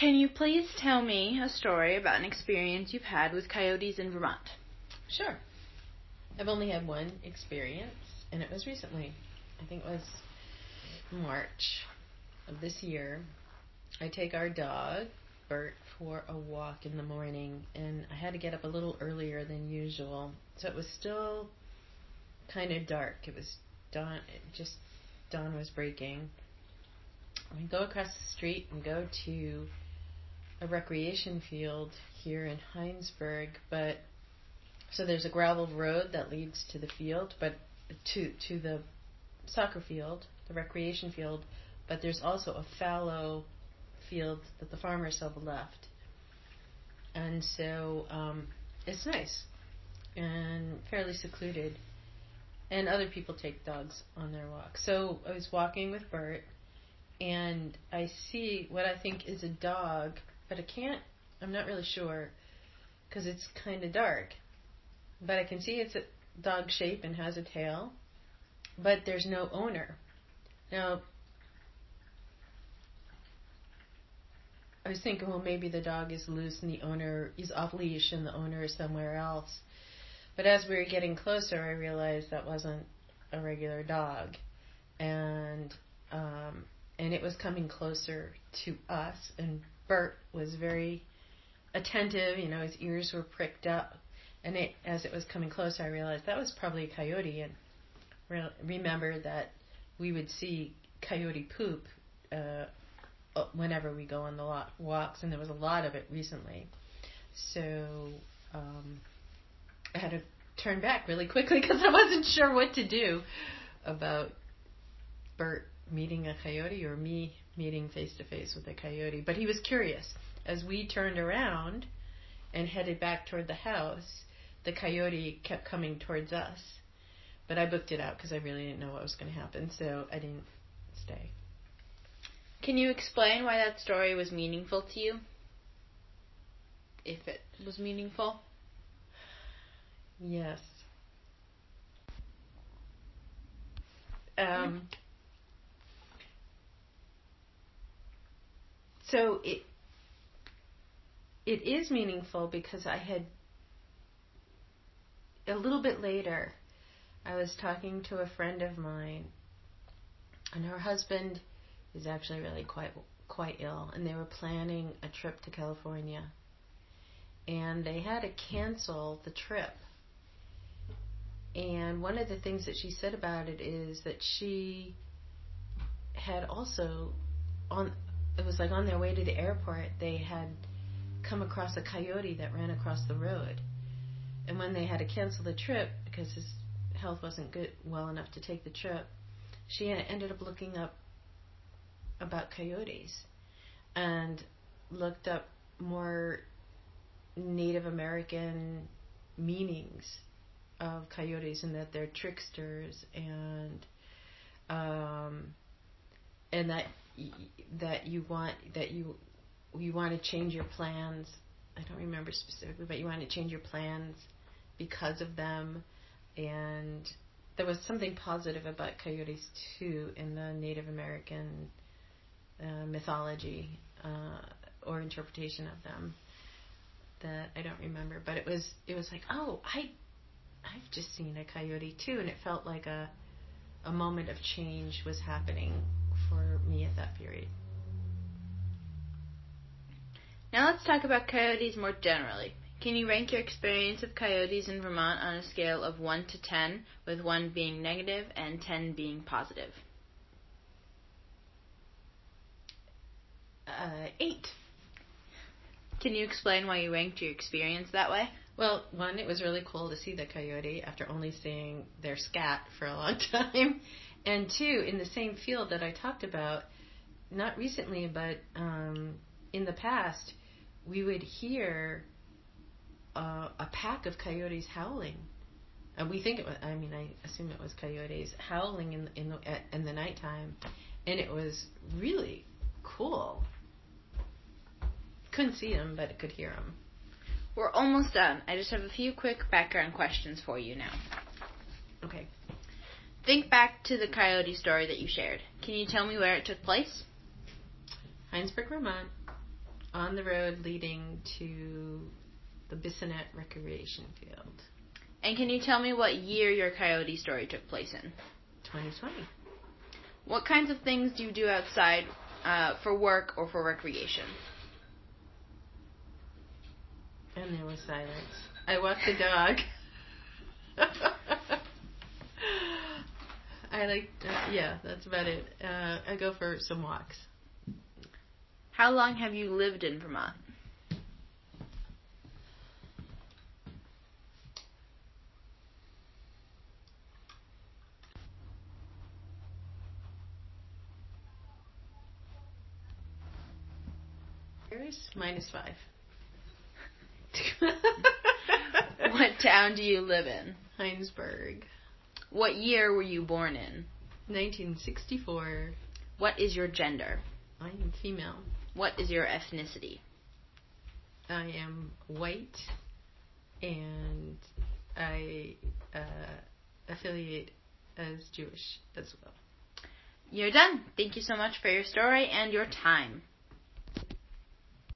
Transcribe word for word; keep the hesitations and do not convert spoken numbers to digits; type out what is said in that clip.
Can you please tell me a story about an experience you've had with coyotes in Vermont? Sure. I've only had one experience, and it was recently. I think it was March of this year. I take our dog, Bert, for a walk in the morning, and I had to get up a little earlier than usual. So it was still kind of dark. It was dawn, it just dawn was breaking. We go across the street and go to a recreation field here in Heinsberg, but so there's a gravel road that leads to the field, but to to the soccer field, the recreation field, but there's also a fallow field that the farmers have left. And so um, it's nice and fairly secluded, and other people take dogs on their walk. So I was walking with Bert, and I see what I think is a dog, but I can't, I'm not really sure, because it's kind of dark. But I can see it's a dog shape and has a tail, but there's no owner. Now, I was thinking, well, maybe the dog is loose and the owner is off leash and the owner is somewhere else. But as we were getting closer, I realized that wasn't a regular dog. And um, and it was coming closer to us, and Bert was very attentive, you know, his ears were pricked up. And it, as it was coming closer, I realized that was probably a coyote, and re- remembered that we would see coyote poop uh, whenever we go on the lo- walks, and there was a lot of it recently. So um, I had to turn back really quickly because I wasn't sure what to do about Bert meeting a coyote or me meeting face-to-face with a coyote. But he was curious. As we turned around and headed back toward the house, the coyote kept coming towards us. But I booked it out because I really didn't know what was going to happen, so I didn't stay. Can you explain why that story was meaningful to you? If it was meaningful? Yes. Um, so it it is meaningful because I had, a little bit later, I was talking to a friend of mine, and her husband is actually really quite quite ill, and they were planning a trip to California, and they had to cancel the trip. And one of the things that she said about it is that she had also, on it was like on their way to the airport, they had come across a coyote that ran across the road. And when they had to cancel the trip because his health wasn't good well enough to take the trip, she ended up looking up about coyotes and looked up more Native American meanings of coyotes, and that they're tricksters, and um, and that y- that you want that you you want to change your plans. I don't remember specifically, but you want to change your plans because of them. And there was something positive about coyotes too in the Native American uh, mythology uh, or interpretation of them that I don't remember. But it was it was like, oh, I I've just seen a coyote too, and it felt like a a moment of change was happening for me at that period. Now let's talk about coyotes more generally. Can you rank your experience of coyotes in Vermont on a scale of one to ten, with one being negative and ten being positive? Uh, eight. Can you explain why you ranked your experience that way? Well, one, it was really cool to see the coyote after only seeing their scat for a long time. And two, in the same field that I talked about, not recently, but um, in the past, we would hear uh, a pack of coyotes howling. And we think it was, I mean, I assume it was coyotes howling in, in, the, in the nighttime. And it was really cool. Couldn't see them, but could hear them. We're almost done. I just have a few quick background questions for you now. Okay. Think back to the coyote story that you shared. Can you tell me where it took place? Heinsberg, Vermont, on the road leading to the Bissonnet Recreation Field. And can you tell me what year your coyote story took place in? twenty twenty. What kinds of things do you do outside uh, for work or for recreation? And there was silence. I walk the dog. I like, uh, yeah, that's about it. Uh, I go for some walks. How long have you lived in Vermont? Years? Minus five. What town do you live in? Heinsberg. What year were you born in? nineteen sixty-four. What is your gender? I am female. What is your ethnicity? I am white, and I uh, affiliate as Jewish as well. You're done. Thank you so much for your story and your time.